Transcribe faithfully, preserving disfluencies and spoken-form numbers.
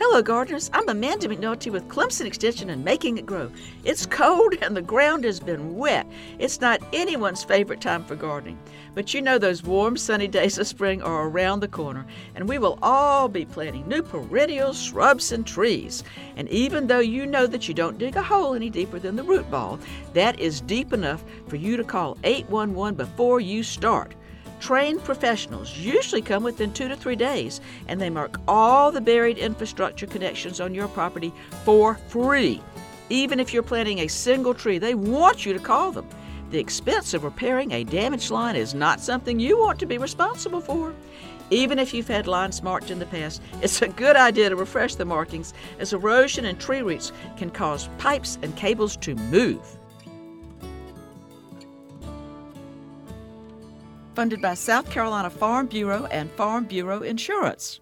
Hello, gardeners. I'm Amanda McNulty with Clemson Extension and Making It Grow. It's cold and the ground has been wet. It's not anyone's favorite time for gardening. But you know those warm, sunny days of spring are around the corner, and we will all be planting new perennials, shrubs, and trees. And even though you know that you don't dig a hole any deeper than the root ball, that is deep enough for you to call eight one one before you start. Trained professionals usually come within two to three days, and they mark all the buried infrastructure connections on your property for free. Even if you're planting a single tree, they want you to call them. The expense of repairing a damaged line is not something you want to be responsible for. Even if you've had lines marked in the past, it's a good idea to refresh the markings, as erosion and tree roots can cause pipes and cables to move. Funded by South Carolina Farm Bureau and Farm Bureau Insurance.